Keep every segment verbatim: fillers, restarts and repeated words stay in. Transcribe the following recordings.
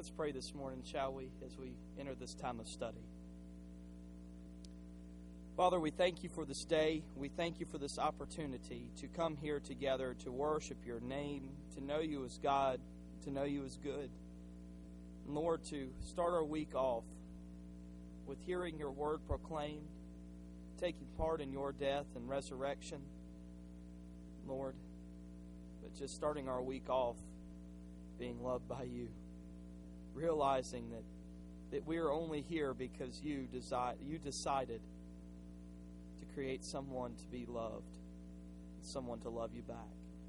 Let's pray this morning, shall we, as we enter this time of study. Father, we thank you for this day. We thank you for this opportunity to come here together to worship your name, to know you as God, to know you as good. And Lord, to start our week off with hearing your word proclaimed, taking part in your death and resurrection, Lord, but just starting our week off being loved by you, realizing that, that we are only here because you, desi- you decided to create someone to be loved, someone to love you back.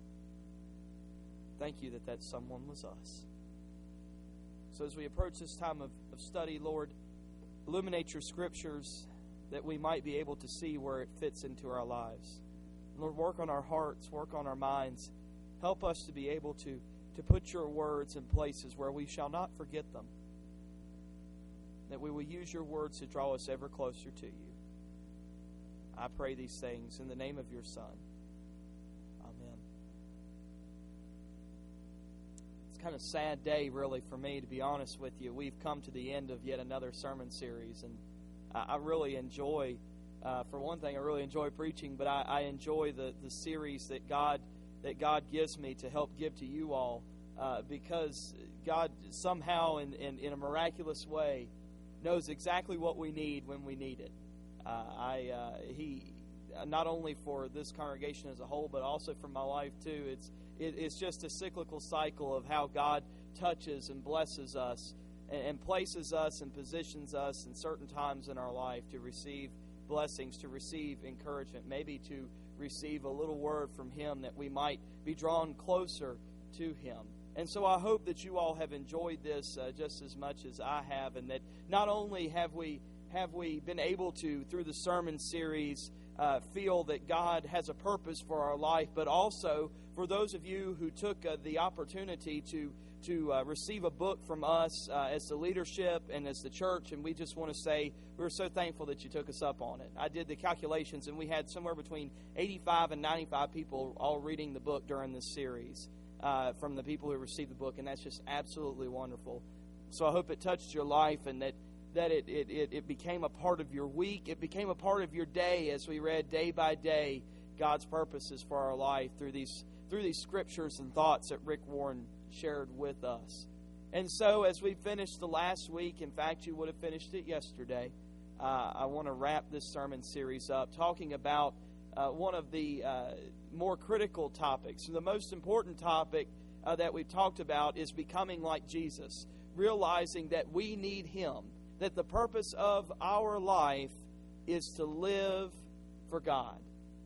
Thank you that that someone was us. So as we approach this time of, of study, Lord, illuminate your scriptures that we might be able to see where it fits into our lives. Lord, work on our hearts, work on our minds. Help us to be able to, to put your words in places where we shall not forget them. That we will use your words to draw us ever closer to you. I pray these things in the name of your Son. Amen. It's kind of a sad day, really, for me, to be honest with you. We've come to the end of yet another sermon series, and I, I really enjoy, uh, for one thing, I really enjoy preaching, but I, I enjoy the, the series that God that God gives me to help give to you all, uh, because God somehow, in, in, in a miraculous way, knows exactly what we need when we need it. Uh, I uh, he not only for this congregation as a whole, but also for my life too. It's it, it's just a cyclical cycle of how God touches and blesses us and, and places us and positions us in certain times in our life to receive blessings, to receive encouragement, maybe to receive a little word from Him that we might be drawn closer to Him. And so I hope that you all have enjoyed this uh, just as much as I have, and that not only have we have we been able to, through the sermon series, uh, feel that God has a purpose for our life, but also for those of you who took uh, the opportunity to to uh, receive a book from us uh, as the leadership and as the church, and we just want to say we're so thankful that you took us up on it. I did the calculations, and we had somewhere between eighty-five and ninety-five people all reading the book during this series uh, from the people who received the book, and that's just absolutely wonderful. So I hope it touched your life, and that that it, it, it, it became a part of your week. It became a part of your day as we read day by day God's purposes for our life through these through these scriptures and thoughts that Rick Warren shared with us. And so as we finished the last week, in fact, you would have finished it yesterday, uh, I want to wrap this sermon series up talking about uh, one of the uh, more critical topics. The most important topic uh, that we've talked about is becoming like Jesus, realizing that we need Him, that the purpose of our life is to live for God.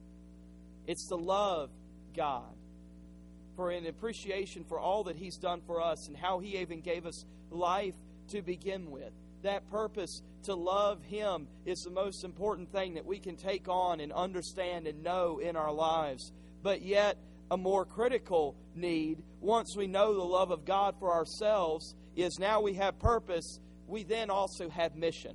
It's to love God, for an appreciation for all that He's done for us and how He even gave us life to begin with. That purpose to love Him is the most important thing that we can take on and understand and know in our lives. But yet, a more critical need, once we know the love of God for ourselves, is now we have purpose, we then also have mission.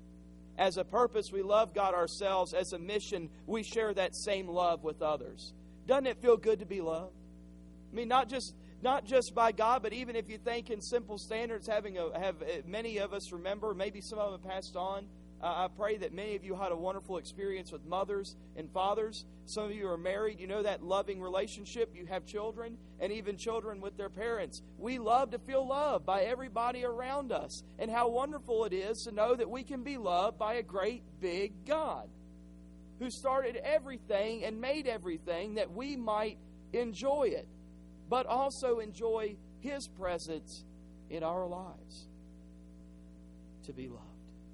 As a purpose, we love God ourselves. As a mission, we share that same love with others. Doesn't it feel good to be loved? I mean, not just not just by God, but even if you think in simple standards, having a, have many of us remember, maybe some of them passed on. Uh, I pray that many of you had a wonderful experience with mothers and fathers. Some of you are married. You know that loving relationship. You have children, and even children with their parents. We love to feel loved by everybody around us. And how wonderful it is to know that we can be loved by a great big God who started everything and made everything that we might enjoy it, but also enjoy His presence in our lives, to be loved.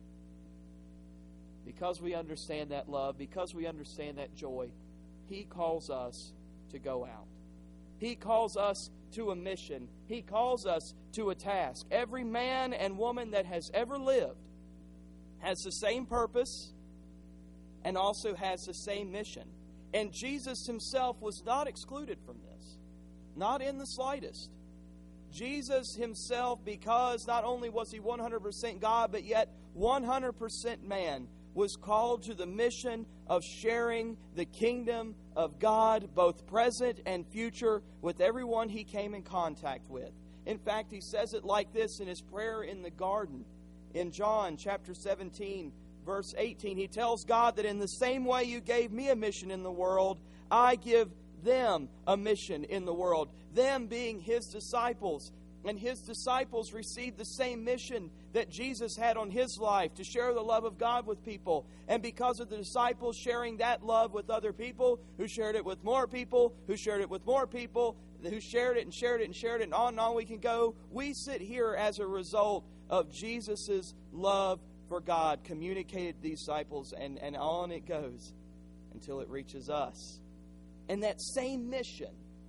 Because we understand that love, because we understand that joy, He calls us to go out. He calls us to a mission. He calls us to a task. Every man and woman that has ever lived has the same purpose and also has the same mission. And Jesus Himself was not excluded from this. Not in the slightest. Jesus Himself, because not only was He one hundred percent God, but yet one hundred percent man, was called to the mission of sharing the kingdom of God, both present and future, with everyone He came in contact with. In fact, he says it like this in his prayer in the garden. In John chapter seventeen, verse eighteen, he tells God that in the same way you gave me a mission in the world, I give them a mission in the world. Them being his disciples. And his disciples received the same mission that Jesus had on his life, to share the love of God with people. And because of the disciples sharing that love with other people, who shared it with more people, who shared it with more people, who shared it and shared it and shared it, and on and on we can go, we sit here as a result of Jesus' love for God communicated to these disciples, and, and on it goes until it reaches us. And that same mission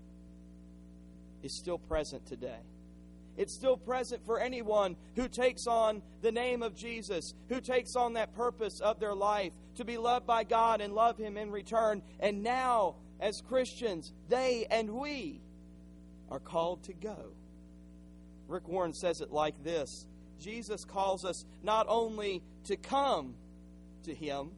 is still present today. It's still present for anyone who takes on the name of Jesus, who takes on that purpose of their life, to be loved by God and love Him in return. And now, as Christians, they and we are called to go. Rick Warren says it like this: Jesus calls us not only to come to Him,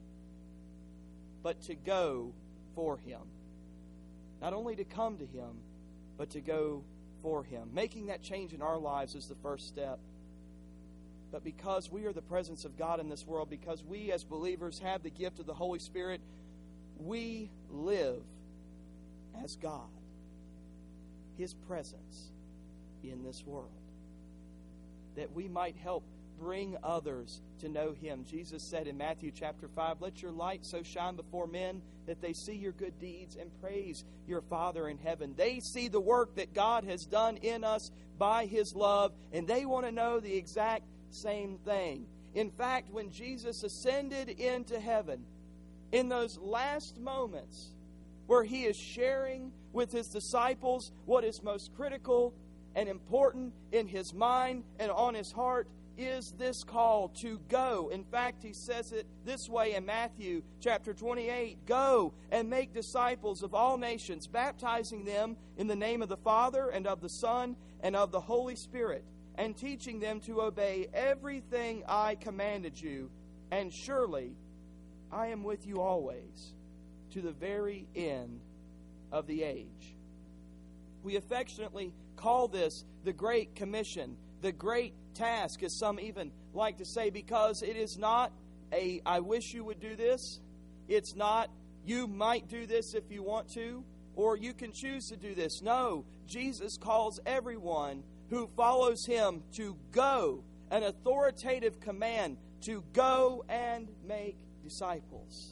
but to go for Him. Not only to come to Him, but to go for Him. Making that change in our lives is the first step. But because we are the presence of God in this world, because we as believers have the gift of the Holy Spirit, we live as God, His presence in this world, that we might help bring others to know Him. Jesus said in Matthew chapter five, let your light so shine before men that they see your good deeds and praise your Father in heaven. They see the work that God has done in us by His love, and they want to know the exact same thing. In fact, when Jesus ascended into heaven, in those last moments where He is sharing with His disciples what is most critical and important in His mind and on His heart, is this call to go. In fact, He says it this way in Matthew chapter twenty-eight, go and make disciples of all nations, baptizing them in the name of the Father and of the Son and of the Holy Spirit, and teaching them to obey everything I commanded you. And surely I am with you always, to the very end of the age. We affectionately call this the Great Commission, the Great Task, as some even like to say, because it is not a I wish you would do this. It's not you might do this if you want to, or you can choose to do this. No, Jesus calls everyone who follows Him to go, an authoritative command to go and make disciples.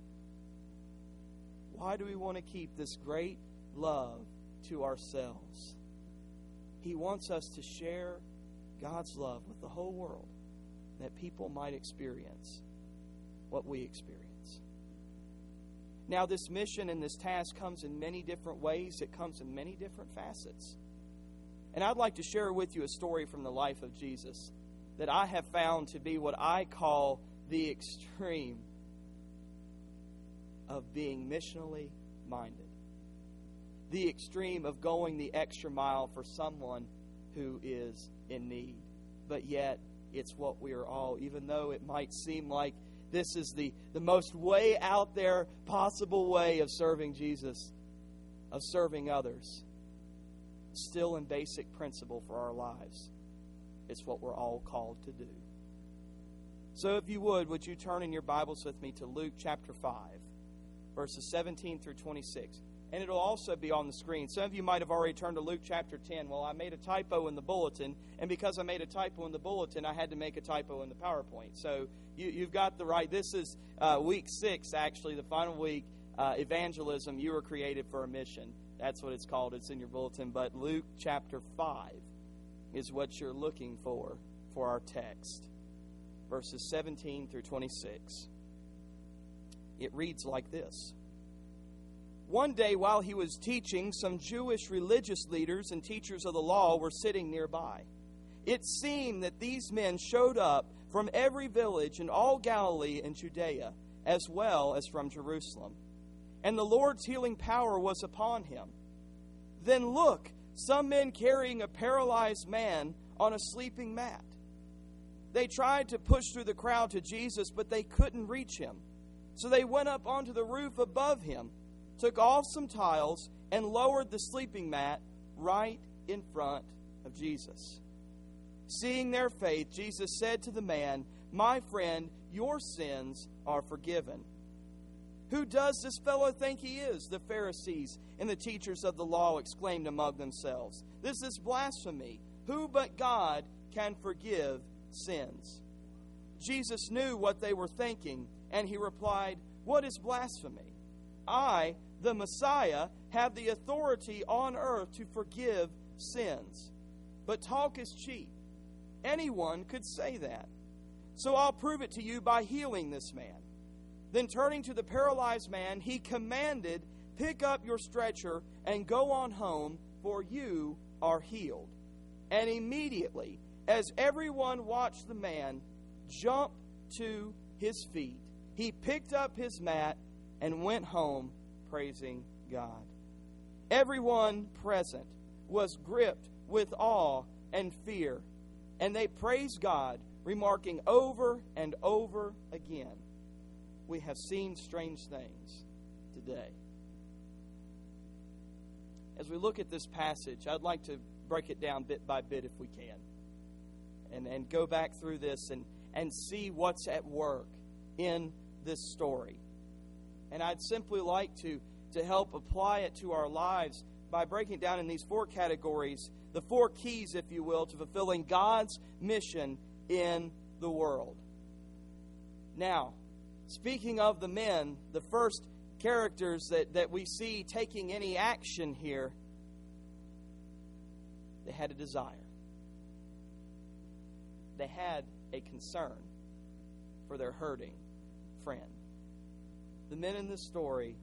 Why do we want to keep this great love to ourselves? He wants us to share God's love with the whole world, that people might experience what we experience. Now, this mission and this task comes in many different ways. It comes in many different facets. And I'd like to share with you a story from the life of Jesus that I have found to be what I call the extreme of being missionally minded. The extreme of going the extra mile for someone who is in need. But yet, it's what we are all, even though it might seem like this is the, the most way out there possible way of serving Jesus, of serving others, still in basic principle for our lives, it's what we're all called to do. So if you would, would you turn in your Bibles with me to Luke chapter five, verses seventeen through twenty-six. And it'll also be on the screen. Some of you might have already turned to Luke chapter ten. Well, I made a typo in the bulletin, and because I made a typo in the bulletin, I had to make a typo in the PowerPoint. So you, you've got the right. This is uh, week six, actually, the final week, uh, evangelism. You were created for a mission. That's what it's called. It's in your bulletin. But Luke chapter five is what you're looking for for our text. Verses seventeen through twenty-six. It reads like this. One day while he was teaching, some Jewish religious leaders and teachers of the law were sitting nearby. It seemed that these men showed up from every village in all Galilee and Judea, as well as from Jerusalem. And the Lord's healing power was upon him. Then look, some men carrying a paralyzed man on a sleeping mat. They tried to push through the crowd to Jesus, but they couldn't reach him. So they went up onto the roof above him, took off some tiles, and lowered the sleeping mat right in front of Jesus. Seeing their faith, Jesus said to the man, "My friend, your sins are forgiven." "Who does this fellow think he is?" the Pharisees and the teachers of the law exclaimed among themselves. "This is blasphemy. Who but God can forgive sins?" Jesus knew what they were thinking, and he replied, "What is blasphemy? I, the Messiah, have the authority on earth to forgive sins. But talk is cheap. Anyone could say that. So I'll prove it to you by healing this man." Then turning to the paralyzed man, he commanded, "Pick up your stretcher and go on home, for you are healed." And immediately, as everyone watched the man jump to his feet, he picked up his mat and went home praising God. Everyone present was gripped with awe and fear, and they praised God, remarking over and over again, "We have seen strange things today." As we look at this passage, I'd like to break it down bit by bit if we can, and, and go back through this and, and see what's at work in this story. And I'd simply like to, to help apply it to our lives by breaking it down in these four categories, the four keys, if you will, to fulfilling God's mission in the world. Now, speaking of the men, the first characters that, that we see taking any action here, they had a desire. They had a concern for their hurting friend. The men in this story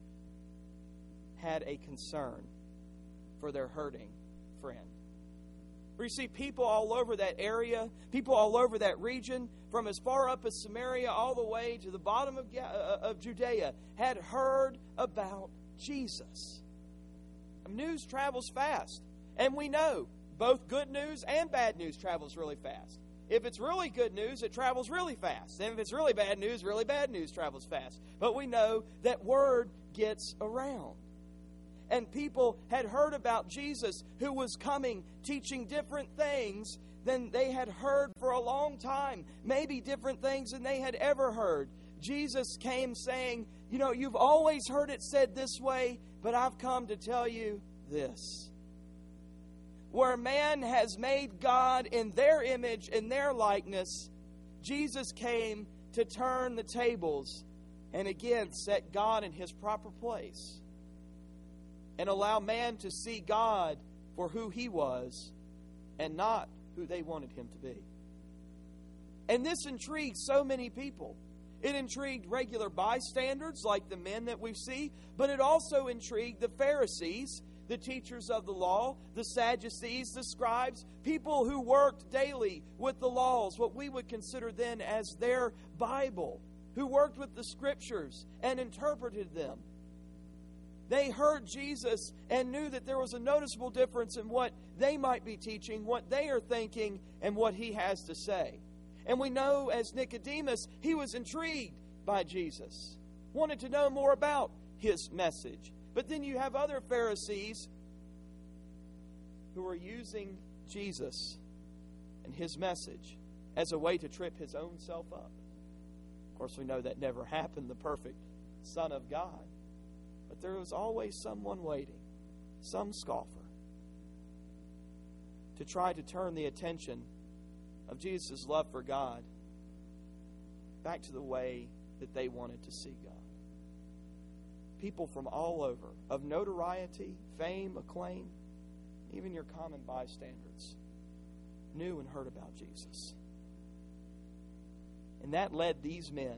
had a concern for their hurting friend. We see people all over that area, people all over that region, from as far up as Samaria all the way to the bottom of, of Judea, had heard about Jesus. News travels fast, and we know both good news and bad news travels really fast. If it's really good news, it travels really fast. And if it's really bad news, really bad news travels fast. But we know that word gets around. And people had heard about Jesus, who was coming, teaching different things than they had heard for a long time. Maybe different things than they had ever heard. Jesus came saying, you know, you've always heard it said this way, but I've come to tell you this. Where man has made God in their image, in their likeness, Jesus came to turn the tables and again set God in His proper place and allow man to see God for who He was and not who they wanted Him to be. And this intrigued so many people. It intrigued regular bystanders like the men that we see, but it also intrigued the Pharisees, the teachers of the law, the Sadducees, the scribes, people who worked daily with the laws, what we would consider then as their Bible, who worked with the Scriptures and interpreted them. They heard Jesus and knew that there was a noticeable difference in what they might be teaching, what they are thinking, and what He has to say. And we know as Nicodemus, he was intrigued by Jesus, wanted to know more about His message. But then you have other Pharisees who are using Jesus and His message as a way to trip His own self up. Of course, we know that never happened, the perfect Son of God. But there was always someone waiting, some scoffer, to try to turn the attention of Jesus' love for God back to the way that they wanted to see God. People from all over, of notoriety, fame, acclaim, even your common bystanders, knew and heard about Jesus. And that led these men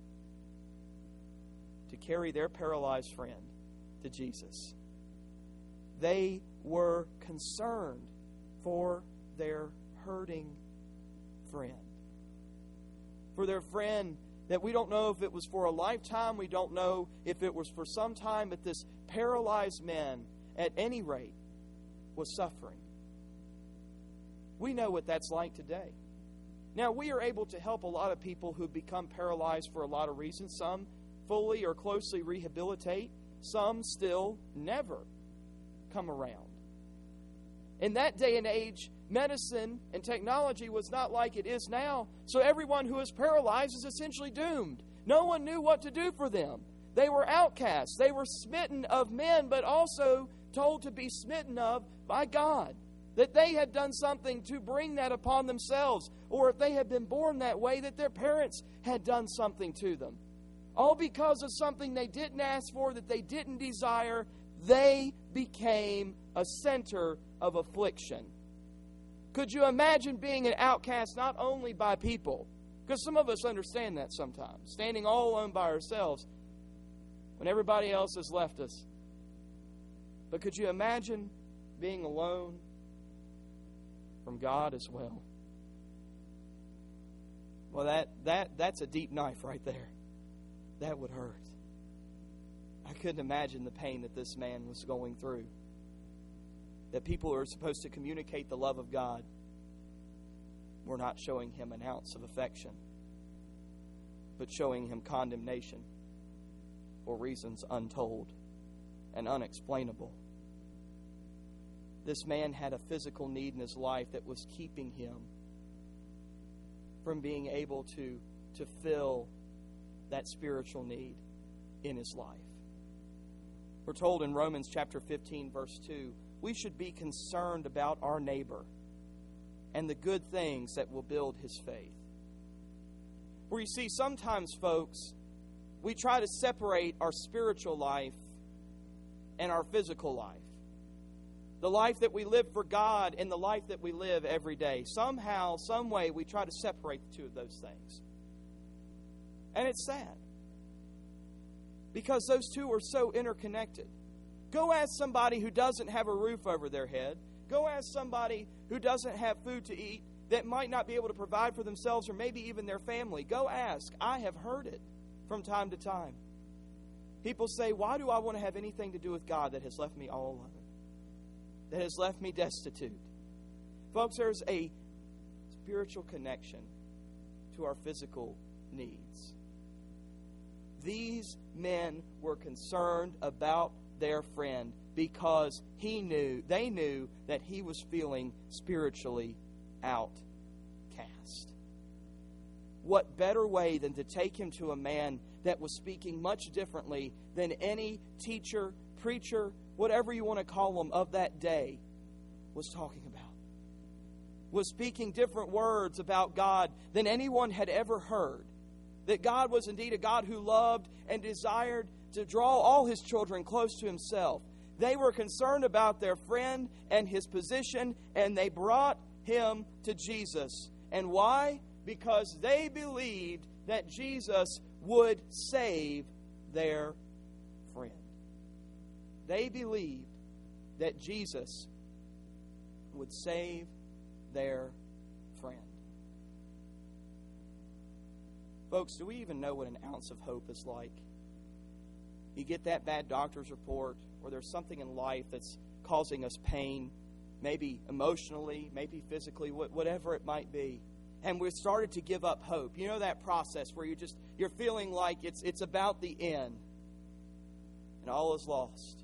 to carry their paralyzed friend to Jesus. They were concerned for their hurting friend. For their friend that we don't know if it was for a lifetime, we don't know if it was for some time, but this paralyzed man, at any rate, was suffering. We know what that's like today. Now, we are able to help a lot of people who become paralyzed for a lot of reasons. Some fully or closely rehabilitate. Some still never come around. In that day and age, medicine and technology was not like it is now. So everyone who is paralyzed is essentially doomed. No one knew what to do for them. They were outcasts. They were smitten of men, but also told to be smitten of by God. That they had done something to bring that upon themselves. Or if they had been born that way, that their parents had done something to them. All because of something they didn't ask for, that they didn't desire. They became a center of affliction. Could you imagine being an outcast not only by people? Because some of us understand that sometimes. Standing all alone by ourselves when everybody else has left us. But could you imagine being alone from God as well? Well, that, that that's a deep knife right there. That would hurt. I couldn't imagine the pain that this man was going through. That people who are supposed to communicate the love of God were not showing him an ounce of affection, but showing him condemnation for reasons untold and unexplainable. This man had a physical need in his life that was keeping him from being able to, to fill that spiritual need in his life. We're told in Romans chapter fifteen, verse two, we should be concerned about our neighbor and the good things that will build his faith. Where you see, sometimes, folks, we try to separate our spiritual life and our physical life. The life that we live for God and the life that we live every day. Somehow, some way, we try to separate the two of those things. And it's sad. Because those two are so interconnected. Go ask somebody who doesn't have a roof over their head. Go ask somebody who doesn't have food to eat, that might not be able to provide for themselves or maybe even their family. Go ask. I have heard it from time to time. People say, why do I want to have anything to do with God that has left me all alone? That has left me destitute? Folks, there's a spiritual connection to our physical needs. These men were concerned about their friend because he knew, they knew that he was feeling spiritually outcast. What better way than to take him to a man that was speaking much differently than any teacher, preacher, whatever you want to call him of that day was talking about? Was speaking different words about God than anyone had ever heard. That God was indeed a God who loved and desired to draw all His children close to Himself. They were concerned about their friend and his position, and they brought him to Jesus. And why? Because they believed that Jesus would save their friend. They believed that Jesus would save their friend. Folks, do we even know what an ounce of hope is like? You get that bad doctor's report, or there's something in life that's causing us pain, maybe emotionally, maybe physically, whatever it might be. And we've started to give up hope. You know that process where you just you're feeling like it's it's about the end and all is lost.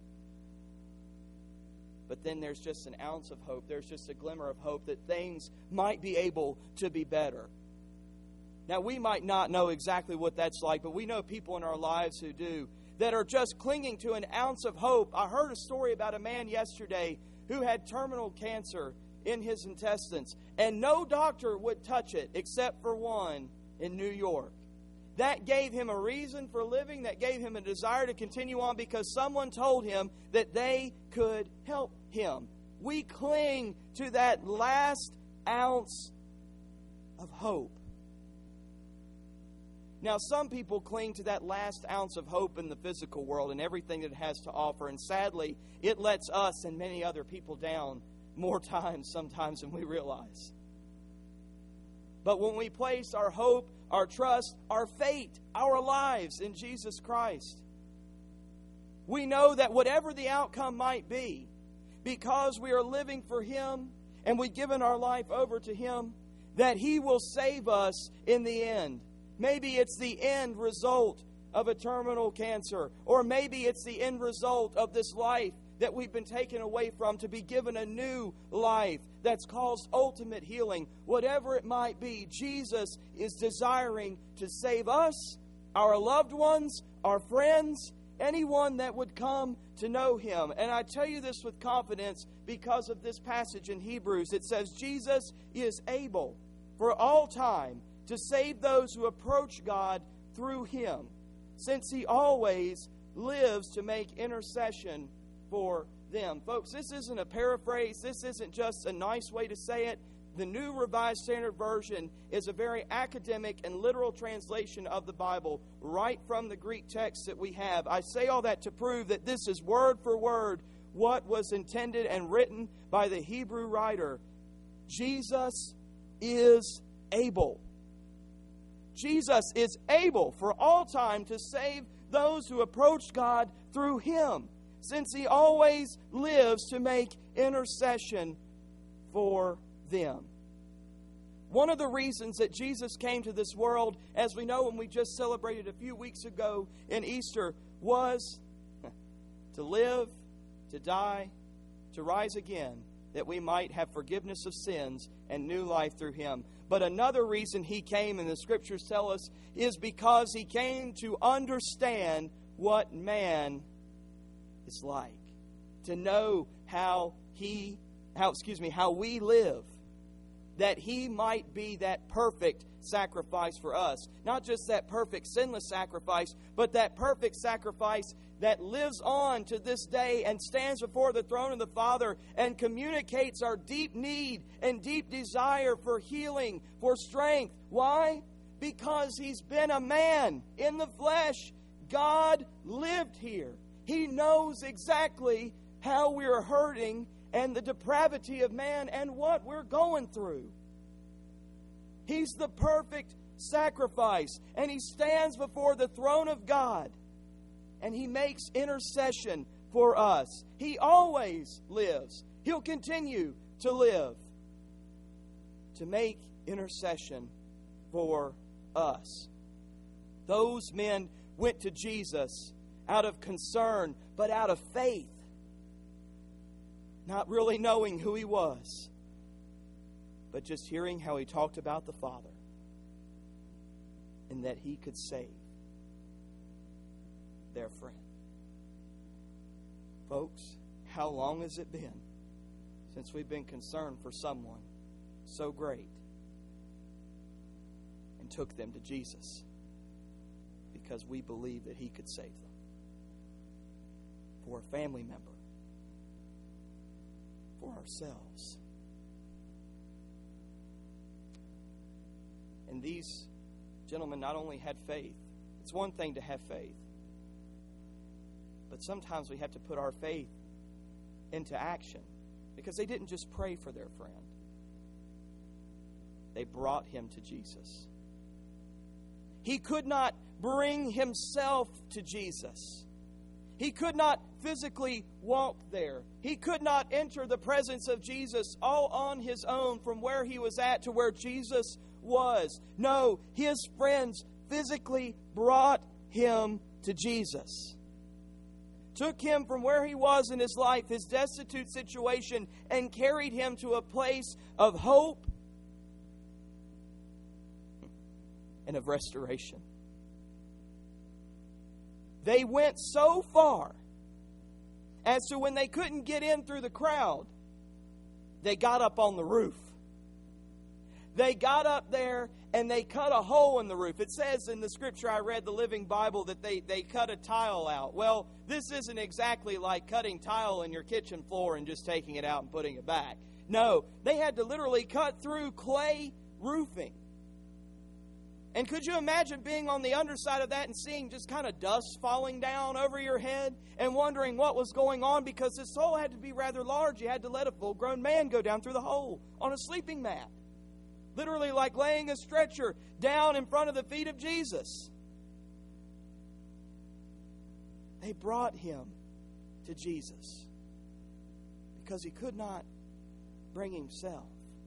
But then there's just an ounce of hope. There's just a glimmer of hope that things might be able to be better. Now, we might not know exactly what that's like, but we know people in our lives who do, that are just clinging to an ounce of hope. I heard a story about a man yesterday who had terminal cancer in his intestines, and no doctor would touch it except for one in New York. That gave him a reason for living, that gave him a desire to continue on because someone told him that they could help him. We cling to that last ounce of hope. Now, some people cling to that last ounce of hope in the physical world and everything that it has to offer, and sadly, it lets us and many other people down more times sometimes than we realize. But when we place our hope, our trust, our fate, our lives in Jesus Christ, we know that whatever the outcome might be, because we are living for Him and we've given our life over to Him, that He will save us in the end. Maybe it's the end result of a terminal cancer, or maybe it's the end result of this life that we've been taken away from to be given a new life that's caused ultimate healing. Whatever it might be, Jesus is desiring to save us, our loved ones, our friends, anyone that would come to know Him. And I tell you this with confidence because of this passage in Hebrews. It says, Jesus is able for all time to save those who approach God through Him, since He always lives to make intercession for them. Folks, this isn't a paraphrase. This isn't just a nice way to say it. The New Revised Standard Version is a very academic and literal translation of the Bible right from the Greek text that we have. I say all that to prove that this is word for word what was intended and written by the Hebrew writer. Jesus is able. Jesus is able for all time to save those who approach God through Him, since He always lives to make intercession for them. One of the reasons that Jesus came to this world, as we know when we just celebrated a few weeks ago in Easter, was to live, to die, to rise again, that we might have forgiveness of sins and new life through Him. But another reason He came, and the Scriptures tell us, is because He came to understand what man is like, to know how He, how excuse me, how we live, that He might be that perfect sacrifice for us. Not just that perfect sinless sacrifice, but that perfect sacrifice that lives on to this day and stands before the throne of the Father and communicates our deep need and deep desire for healing, for strength. Why? Because He's been a man in the flesh. God lived here. He knows exactly how we're hurting and the depravity of man and what we're going through. He's the perfect sacrifice, and He stands before the throne of God, and He makes intercession for us. He always lives. He'll continue to live to make intercession for us. Those men went to Jesus out of concern, but out of faith, not really knowing who He was, but just hearing how He talked about the Father and that He could save their friend. Folks, how long has it been since we've been concerned for someone so great and took them to Jesus because we believed that He could save them? For a family member, for ourselves. And these gentlemen not only had faith, it's one thing to have faith, but sometimes we have to put our faith into action, because they didn't just pray for their friend. They brought him to Jesus. He could not bring himself to Jesus. He could not physically walk there. He could not enter the presence of Jesus all on his own from where he was at to where Jesus was. No, his friends physically brought him to Jesus. Took him from where he was in his life, his destitute situation, and carried him to a place of hope and of restoration. They went so far as to when they couldn't get in through the crowd, they got up on the roof. They got up there and they cut a hole in the roof. It says in the scripture I read, the Living Bible, that they, they cut a tile out. Well, this isn't exactly like cutting tile in your kitchen floor and just taking it out and putting it back. No, they had to literally cut through clay roofing. And could you imagine being on the underside of that and seeing just kind of dust falling down over your head and wondering what was going on? Because this hole had to be rather large. You had to let a full-grown man go down through the hole on a sleeping mat. Literally like laying a stretcher down in front of the feet of Jesus. They brought him to Jesus because he could not bring himself.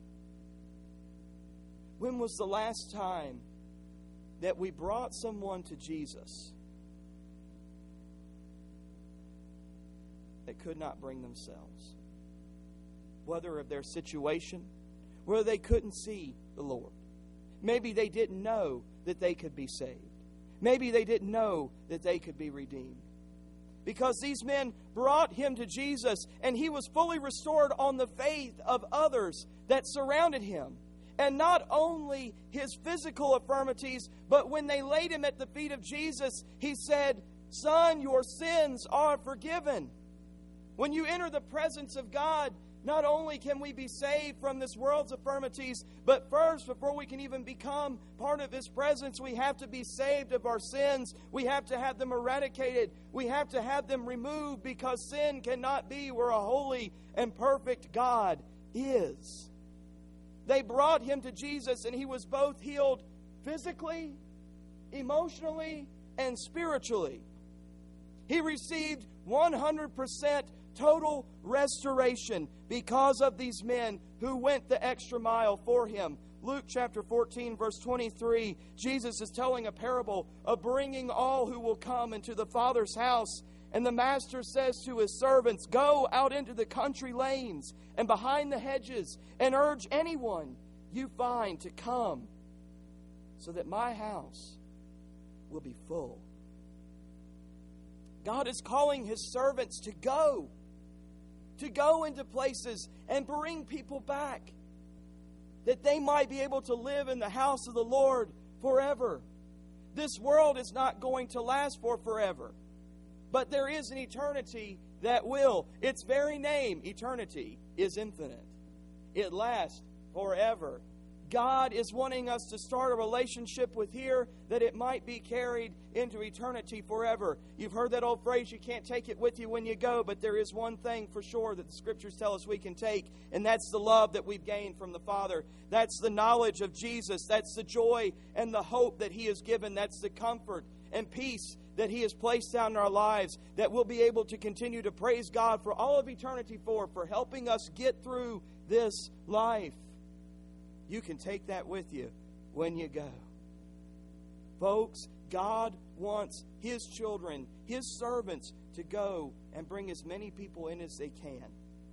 When was the last time that we brought someone to Jesus that they could not bring themselves. Whether of their situation, whether they couldn't see the Lord. Maybe they didn't know that they could be saved. Maybe they didn't know that they could be redeemed. Because these men brought him to Jesus, and he was fully restored on the faith of others that surrounded him. And not only his physical infirmities, but when they laid him at the feet of Jesus, he said, "Son, your sins are forgiven." When you enter the presence of God, not only can we be saved from this world's infirmities, but first, before we can even become part of His presence, we have to be saved of our sins. We have to have them eradicated. We have to have them removed, because sin cannot be where a holy and perfect God is. They brought him to Jesus, and he was both healed physically, emotionally, and spiritually. He received one hundred percent total restoration because of these men who went the extra mile for him. Luke chapter fourteen, verse twenty-three, Jesus is telling a parable of bringing all who will come into the Father's house. And the master says to his servants, "Go out into the country lanes and behind the hedges and urge anyone you find to come, so that my house will be full." God is calling His servants to go. To go into places and bring people back, that they might be able to live in the house of the Lord forever. This world is not going to last for forever, but there is an eternity that will. Its very name, eternity, is infinite. It lasts forever. God is wanting us to start a relationship with here, that it might be carried into eternity forever. You've heard that old phrase, you can't take it with you when you go, but there is one thing for sure that the Scriptures tell us we can take, and that's the love that we've gained from the Father. That's the knowledge of Jesus. That's the joy and the hope that He has given. That's the comfort and peace that He has placed down in our lives, that we'll be able to continue to praise God for all of eternity for, for helping us get through this life. You can take that with you when you go. Folks, God wants His children, His servants, to go and bring as many people in as they can.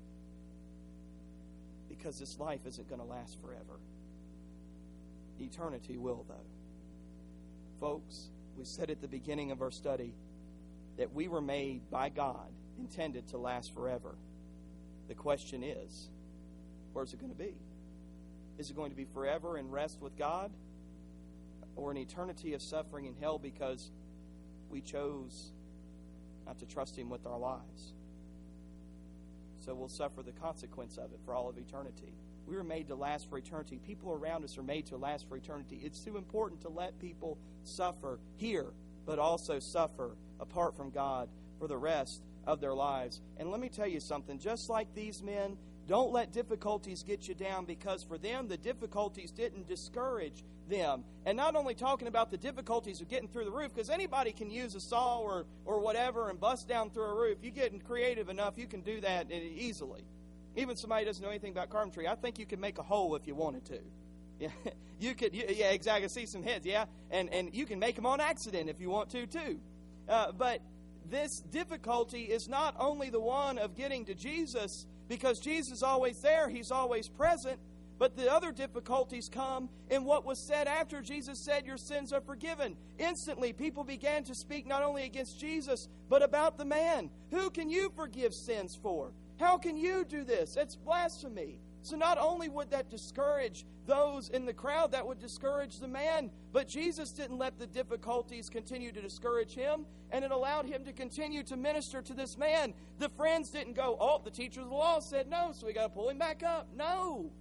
Because this life isn't going to last forever. Eternity will, though. Folks, we said at the beginning of our study that we were made by God, intended to last forever. The question is, where's it going to be? Is it going to be forever in rest with God, or an eternity of suffering in hell because we chose not to trust Him with our lives? So we'll suffer the consequence of it for all of eternity. We were made to last for eternity. People around us are made to last for eternity. It's too important to let people suffer here, but also suffer apart from God for the rest of their lives. And let me tell you something. Just like these men, don't let difficulties get you down, because for them, the difficulties didn't discourage them. And not only talking about the difficulties of getting through the roof, because anybody can use a saw or, or whatever and bust down through a roof. You get creative enough, you can do that easily. Even somebody who doesn't know anything about carpentry, I think you could make a hole if you wanted to. Yeah, you could. Yeah, exactly. See some heads, yeah, and and you can make them on accident if you want to too. Uh, but this difficulty is not only the one of getting to Jesus, because Jesus is always there, He's always present, but the other difficulties come in what was said after Jesus said, "Your sins are forgiven." Instantly, people began to speak not only against Jesus, but about the man. Who can you forgive sins for? How can you do this? That's blasphemy. So not only would that discourage those in the crowd, that would discourage the man, but Jesus didn't let the difficulties continue to discourage him, and it allowed him to continue to minister to this man. The friends didn't go, "Oh, the teacher of the law said no, so we got to pull him back up." No.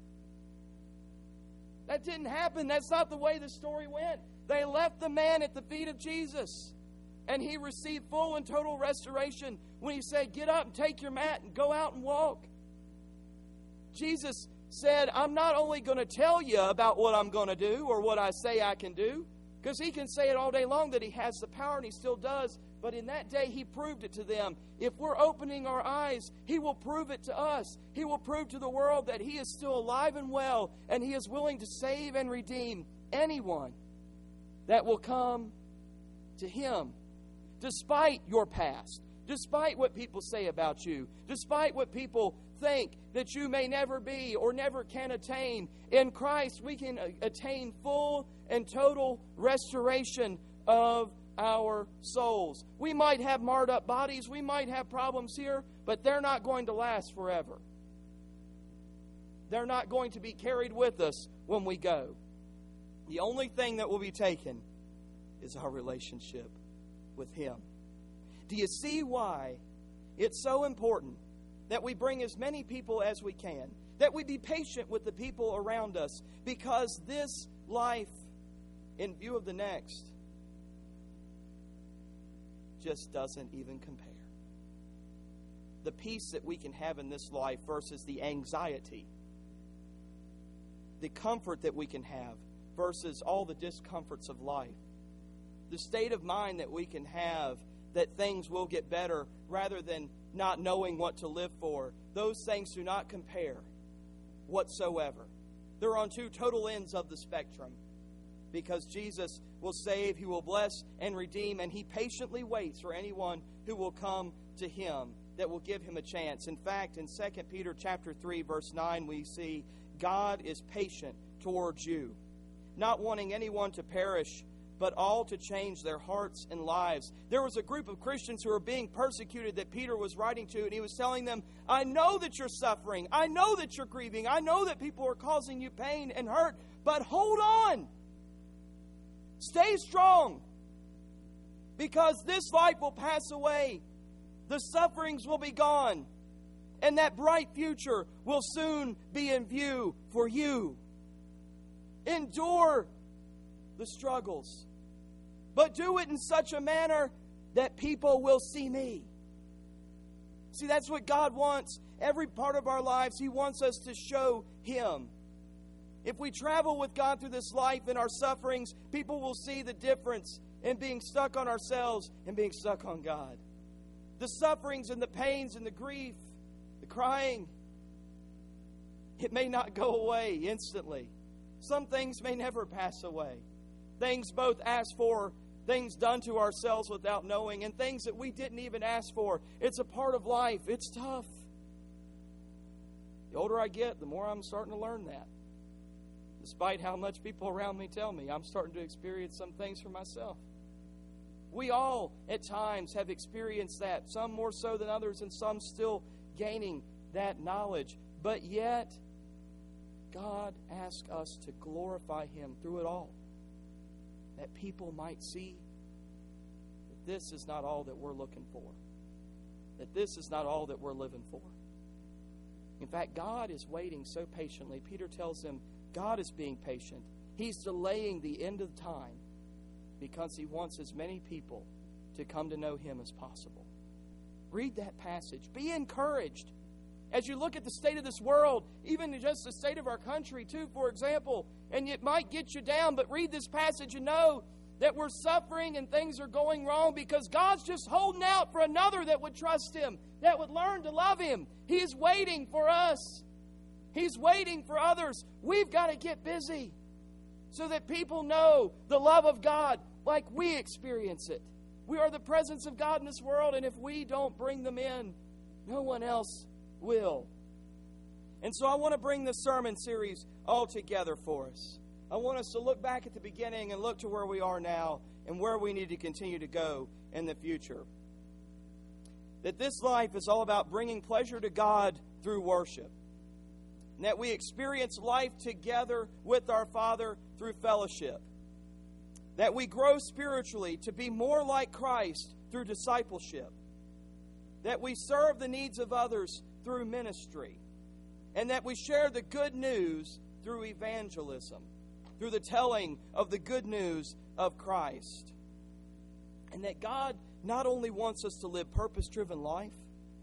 That didn't happen. That's not the way the story went. They left the man at the feet of Jesus, and he received full and total restoration when He said, "Get up and take your mat and go out and walk." Jesus said, "I'm not only going to tell you about what I'm going to do or what I say I can do," because He can say it all day long that He has the power, and He still does. But in that day, He proved it to them. If we're opening our eyes, He will prove it to us. He will prove to the world that He is still alive and well, and He is willing to save and redeem anyone that will come to Him. Despite your past, despite what people say about you, despite what people think that you may never be or never can attain. In Christ, we can attain full and total restoration of our souls. We might have marred up bodies, we might have problems here, but they're not going to last forever. They're not going to be carried with us when we go. The only thing that will be taken is our relationship with Him. Do you see why it's so important that we bring as many people as we can, that we be patient with the people around us, because this life, in view of the next, just doesn't even compare. The peace that we can have in this life versus the anxiety, the comfort that we can have versus all the discomforts of life, the state of mind that we can have that things will get better rather than not knowing what to live for, those things do not compare whatsoever. They're on two total ends of the spectrum, because Jesus will save, He will bless and redeem, and He patiently waits for anyone who will come to Him, that will give Him a chance. In fact, in Second Peter chapter three, verse nine, we see God is patient towards you, not wanting anyone to perish, but all to change their hearts and lives. There was a group of Christians who were being persecuted that Peter was writing to, and he was telling them, I know that you're suffering. I know that you're grieving. I know that people are causing you pain and hurt, but hold on. Stay strong, because this life will pass away. The sufferings will be gone, and that bright future will soon be in view for you. Endure the struggles, but do it in such a manner that people will see me. See, that's what God wants. Every part of our lives, He wants us to show Him. If we travel with God through this life in our sufferings, people will see the difference in being stuck on ourselves and being stuck on God. The sufferings and the pains and the grief, the crying, it may not go away instantly. Some things may never pass away. Things both asked for, things done to ourselves without knowing, and things that we didn't even ask for. It's a part of life. It's tough. The older I get, the more I'm starting to learn that. Despite how much people around me tell me, I'm starting to experience some things for myself. We all, at times, have experienced that, some more so than others, and some still gaining that knowledge. But yet, God asks us to glorify Him through it all, that people might see that this is not all that we're looking for, that this is not all that we're living for. In fact, God is waiting so patiently. Peter tells him, God is being patient. He's delaying the end of time because He wants as many people to come to know Him as possible. Read that passage. Be encouraged. As you look at the state of this world, even just the state of our country too, for example, and it might get you down, but read this passage and know that we're suffering and things are going wrong because God's just holding out for another that would trust Him, that would learn to love Him. He's waiting for us. He's waiting for others. We've got to get busy so that people know the love of God like we experience it. We are the presence of God in this world, and if we don't bring them in, no one else will. And so I want to bring this sermon series all together for us. I want us to look back at the beginning and look to where we are now and where we need to continue to go in the future. That this life is all about bringing pleasure to God through worship. And that we experience life together with our Father through fellowship. That we grow spiritually to be more like Christ through discipleship. That we serve the needs of others through ministry. And that we share the good news through evangelism, through the telling of the good news of Christ. And that God not only wants us to live purpose-driven life,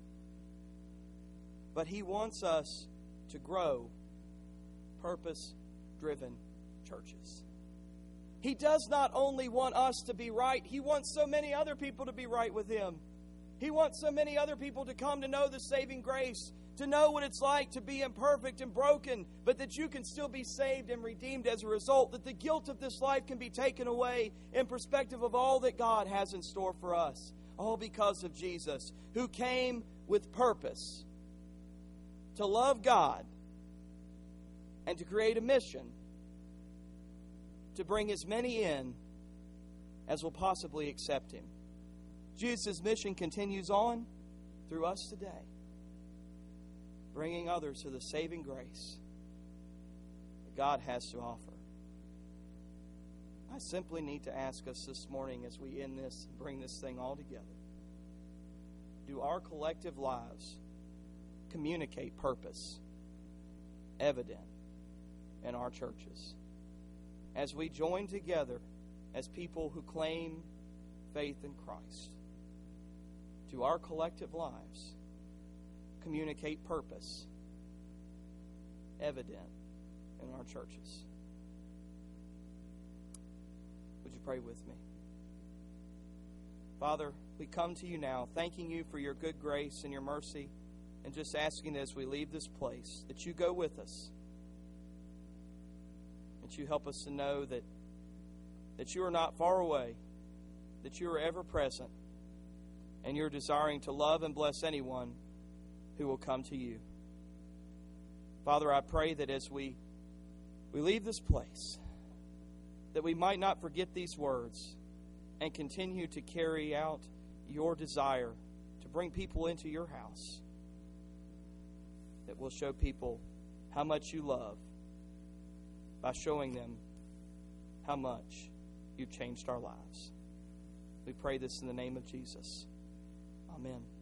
but He wants us to grow purpose-driven churches. He does not only want us to be right, He wants so many other people to be right with Him. He wants so many other people to come to know the saving grace, to know what it's like to be imperfect and broken, but that you can still be saved and redeemed as a result, that the guilt of this life can be taken away in perspective of all that God has in store for us. All because of Jesus, who came with purpose to love God and to create a mission to bring as many in as will possibly accept Him. Jesus' mission continues on through us today, bringing others to the saving grace that God has to offer. I simply need to ask us this morning as we end this and bring this thing all together, do our collective lives communicate purpose evident in our churches? As we join together as people who claim faith in Christ, do our collective lives communicate purpose evident in our churches? Would you pray with me? Father, we come to you now, thanking you for your good grace and your mercy, and just asking as we leave this place that you go with us, that you help us to know that, that you are not far away, that you are ever present, and you're desiring to love and bless anyone who will come to you. Father, I pray that as we, we leave this place, that we might not forget these words and continue to carry out your desire to bring people into your house, that will show people how much you love by showing them how much you've changed our lives. We pray this in the name of Jesus. Amen.